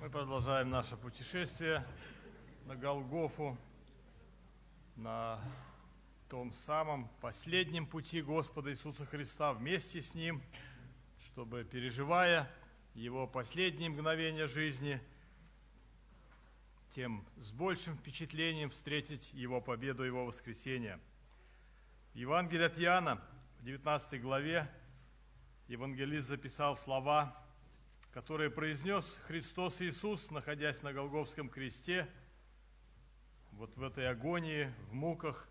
Мы продолжаем наше путешествие на Голгофу, на том самом последнем пути Господа Иисуса Христа вместе с Ним, чтобы, переживая Его последние мгновения жизни, тем с большим впечатлением встретить Его победу, Его воскресение. В Евангелии от Иоанна, в 19 главе, евангелист записал слова, которые произнес Христос Иисус, находясь на Голгофском кресте, вот в этой агонии, в муках.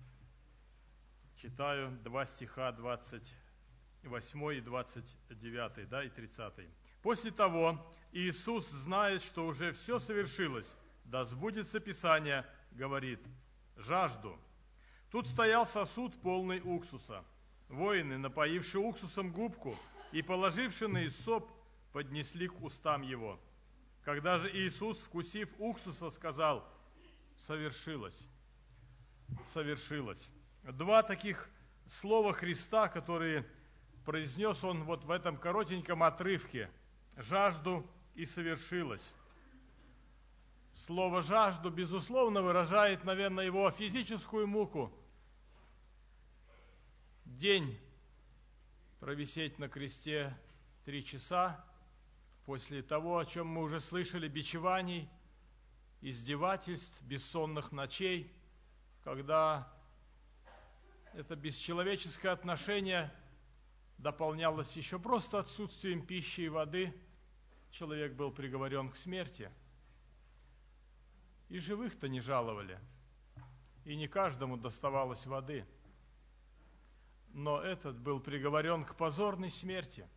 Читаю 2 стиха, 28 и 29, и 30. «После того Иисус знает, что уже все совершилось, да сбудется Писание, говорит, жажду. Тут стоял сосуд, полный уксуса. Воины, напоившие уксусом губку и положившие на иссоп, поднесли к устам его. Когда же Иисус, вкусив уксуса, сказал, совершилось, совершилось». Два таких слова Христа, которые произнес Он вот в этом коротеньком отрывке. Жажду и совершилось. Слово «жажду» безусловно выражает, наверное, Его физическую муку. День провисеть на кресте 3 часа, после того, о чем мы уже слышали, бичеваний, издевательств, бессонных ночей, когда это бесчеловеческое отношение дополнялось еще просто отсутствием пищи и воды, человек был приговорен к смерти. И живых-то не жаловали, и не каждому доставалось воды. Но этот был приговорен к позорной смерти.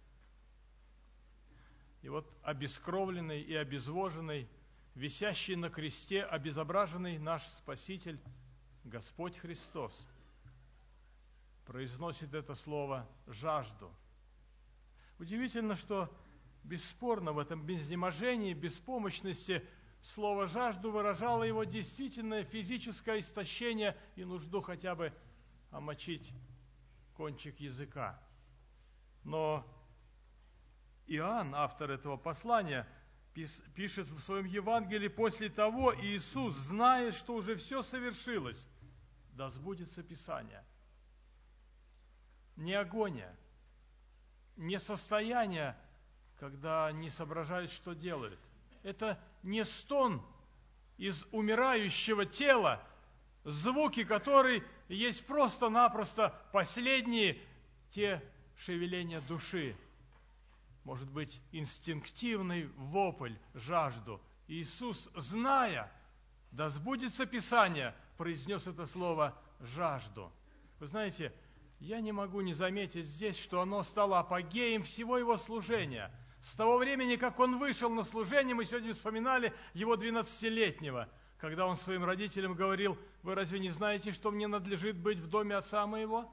И вот обескровленный и обезвоженный, висящий на кресте, обезображенный наш Спаситель, Господь Христос, произносит это слово «жажду». Удивительно, что бесспорно в этом изнеможении, беспомощности слово «жажду» выражало его действительное физическое истощение и нужду хотя бы омочить кончик языка. Но Иоанн, автор этого послания, пишет в своем Евангелии: после того Иисус, зная, что уже все совершилось, да сбудется Писание. Не агония, не состояние, когда не соображают, что делают. Это не стон из умирающего тела, звуки которой есть просто-напросто последние те шевеления души. Может быть, инстинктивный вопль, жажду. Иисус, зная, да сбудется Писание, произнес это слово «жажду». Вы знаете, я не могу не заметить здесь, что оно стало апогеем всего его служения. С того времени, как он вышел на служение, мы сегодня вспоминали его 12-летнего, когда он своим родителям говорил: вы разве не знаете, что мне надлежит быть в доме отца моего?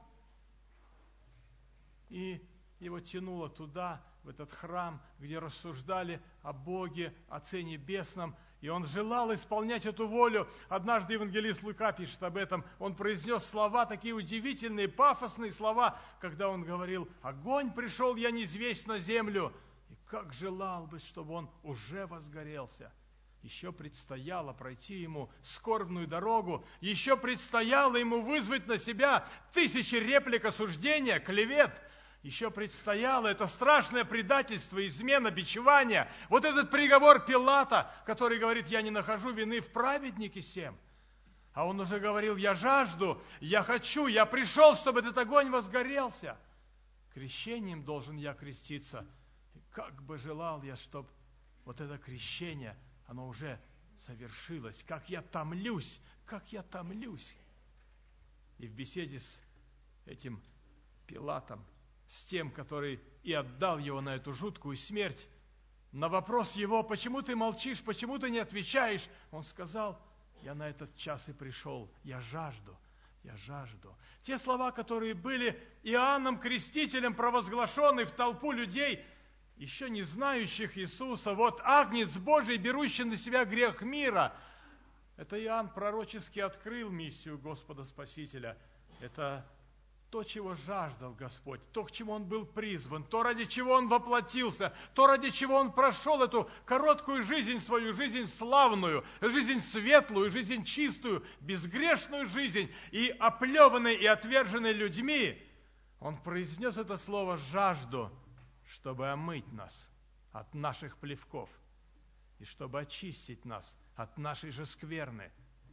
И его тянуло туда, в этот храм, где рассуждали о Боге, Отце Небесном, и он желал исполнять эту волю. Однажды евангелист Лука пишет об этом. Он произнес слова, такие удивительные, пафосные слова, когда он говорил: огонь пришел, я низвесть на землю. И как желал бы, чтобы он уже возгорелся. Еще предстояло пройти ему скорбную дорогу, еще предстояло ему вызвать на себя 1000 реплик осуждения, клевет. Еще предстояло это страшное предательство, измена, бичевание. Вот этот приговор Пилата, который говорит: я не нахожу вины в праведнике сем. А он уже говорил: я жажду, я хочу, я пришел, чтобы этот огонь возгорелся. Крещением должен я креститься. И как бы желал я, чтобы вот это крещение, оно уже совершилось. Как я томлюсь, как я томлюсь. И в беседе с этим Пилатом, с тем, который и отдал его на эту жуткую смерть, на вопрос его: почему ты молчишь, почему ты не отвечаешь, он сказал: я на этот час и пришел, я жажду, я жажду. Те слова, которые были Иоанном Крестителем провозглашены в толпу людей, еще не знающих Иисуса: вот Агнец Божий, берущий на себя грех мира. Это Иоанн пророчески открыл миссию Господа Спасителя. Это то, чего жаждал Господь, то, к чему Он был призван, то, ради чего Он воплотился, то, ради чего Он прошел эту короткую жизнь свою, жизнь славную, жизнь светлую, жизнь чистую, безгрешную жизнь, и оплеванный и отверженный людьми, Он произнес это слово «жажду», чтобы омыть нас от наших плевков и чтобы очистить нас от нашей же скверны,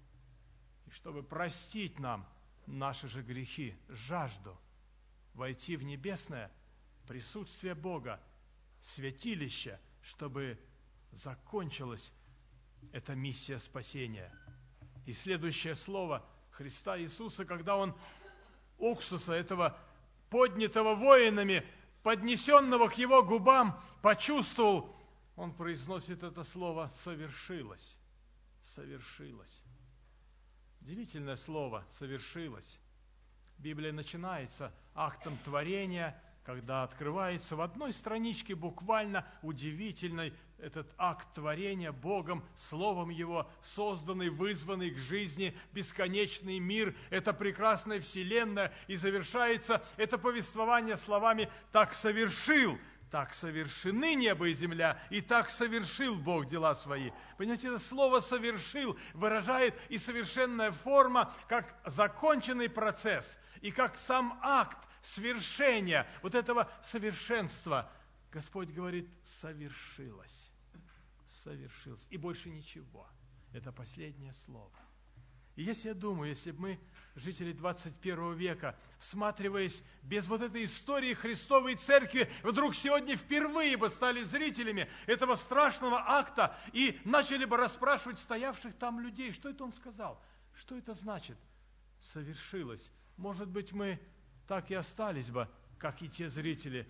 и чтобы простить нам наши же грехи, жажду войти в небесное присутствие Бога, святилище, чтобы закончилась эта миссия спасения. И следующее слово Христа Иисуса, когда Он уксуса этого поднятого воинами, поднесенного к Его губам, почувствовал, Он произносит это слово «совершилось». Совершилось. Удивительное слово «совершилось». Библия начинается актом творения, когда открывается в одной страничке буквально удивительный этот акт творения Богом, Словом Его, созданный, вызванный к жизни, бесконечный мир, это прекрасная вселенная, и завершается это повествование словами «так совершил». Так совершены небо и земля, и так совершил Бог дела свои. Понимаете, это слово «совершил» выражает и совершенная форма, как законченный процесс, и как сам акт свершения вот этого совершенства. Господь говорит «совершилось». Совершилось. И больше ничего. Это последнее слово. И если я думаю, если бы мы, жители 21 века, всматриваясь без вот этой истории Христовой Церкви, вдруг сегодня впервые бы стали зрителями этого страшного акта и начали бы расспрашивать стоявших там людей, что это он сказал, что это значит, совершилось. Может быть, мы так и остались бы, как и те зрители.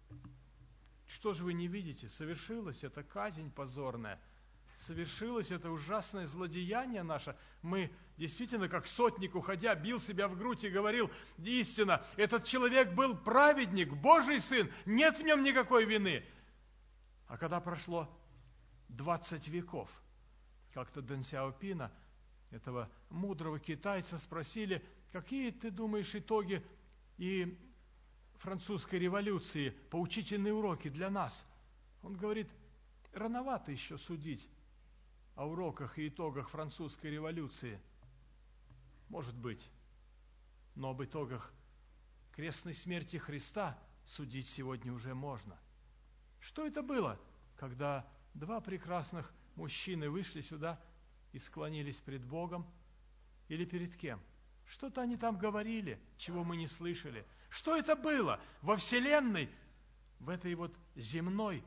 Что же вы не видите? Совершилось, это казнь позорная. Совершилось это ужасное злодеяние наше. Мы действительно, как сотник, уходя, бил себя в грудь и говорил: истина, этот человек был праведник, Божий Сын, нет в нем никакой вины. А когда прошло 20 веков, как-то Дэн Сяопина, этого мудрого китайца, спросили: какие, ты думаешь, итоги и французской революции, поучительные уроки для нас? Он говорит: рановато еще судить о уроках и итогах французской революции. Может быть, но об итогах крестной смерти Христа судить сегодня уже можно. Что это было, когда два прекрасных мужчины вышли сюда и склонились пред Богом? Или перед кем? Что-то они там говорили, чего мы не слышали. Что это было во Вселенной, в этой вот земной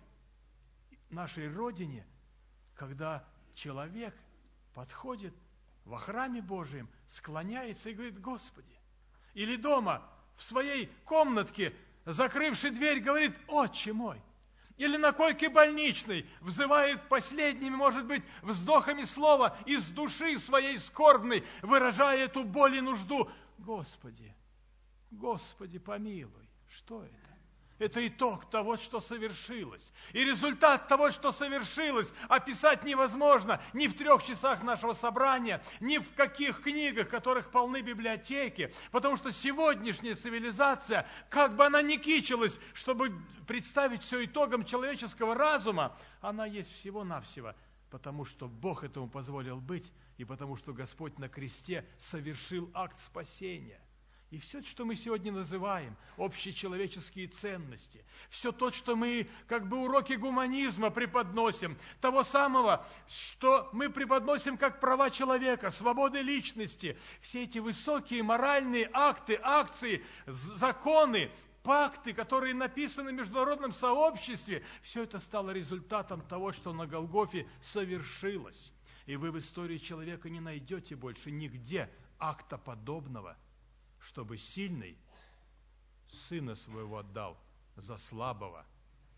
нашей родине, когда человек подходит во храме Божьем, склоняется и говорит: Господи. Или дома, в своей комнатке, закрывши дверь, говорит: Отче мой. Или на койке больничной взывает последними, может быть, вздохами слова из души своей скорбной, выражая эту боль и нужду: Господи, Господи, помилуй. Что это? Это итог того, что совершилось. И результат того, что совершилось, описать невозможно ни в 3 часах нашего собрания, ни в каких книгах, которых полны библиотеки. Потому что сегодняшняя цивилизация, как бы она ни кичилась, чтобы представить все итогом человеческого разума, она есть всего-навсего, потому что Бог этому позволил быть, и потому что Господь на кресте совершил акт спасения. И все, что мы сегодня называем общечеловеческие ценности, все то, что мы как бы уроки гуманизма преподносим, того самого, что мы преподносим как права человека, свободы личности, все эти высокие моральные акты, акции, законы, пакты, которые написаны в международном сообществе, все это стало результатом того, что на Голгофе совершилось. И вы в истории человека не найдете больше нигде акта подобного, чтобы сильный сына своего отдал за слабого.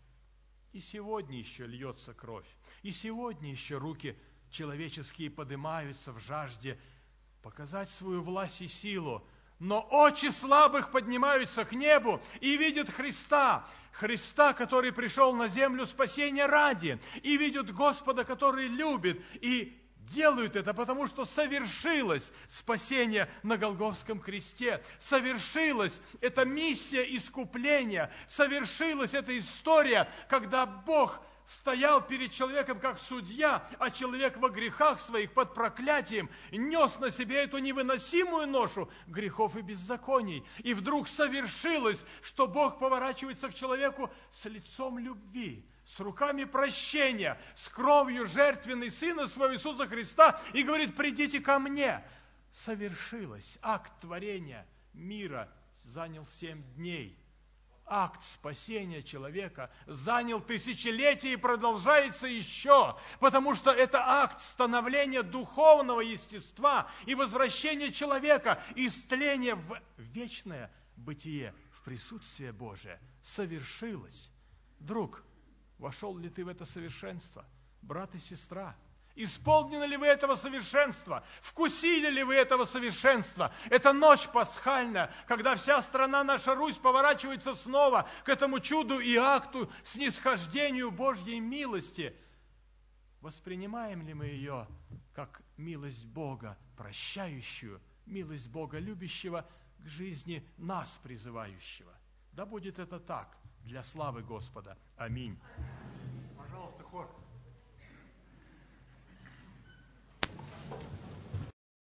И сегодня еще льется кровь, и сегодня еще руки человеческие поднимаются в жажде показать свою власть и силу, но очи слабых поднимаются к небу и видят Христа, Христа, который пришел на землю спасения ради, и видят Господа, который любит, и делают это, потому что совершилось спасение на Голгофском кресте, совершилась эта миссия искупления, совершилась эта история, когда Бог стоял перед человеком как судья, а человек во грехах своих под проклятием нес на себе эту невыносимую ношу грехов и беззаконий. И вдруг совершилось, что Бог поворачивается к человеку с лицом любви, с руками прощения, с кровью жертвенной Сына Своего Иисуса Христа и говорит: придите ко мне. Совершилось. Акт творения мира занял 7 дней. Акт спасения человека занял тысячелетия и продолжается еще, потому что это акт становления духовного естества и возвращения человека, истления в вечное бытие, в присутствие Божие. Совершилось. Друг, вошел ли ты в это совершенство? Брат и сестра, исполнены ли вы этого совершенства? Вкусили ли вы этого совершенства? Это ночь пасхальная, когда вся страна наша Русь поворачивается снова к этому чуду и акту снисхождению Божьей милости. Воспринимаем ли мы ее как милость Бога прощающую, милость Бога любящего к жизни нас призывающего? Да будет это так для славы Господа. Аминь.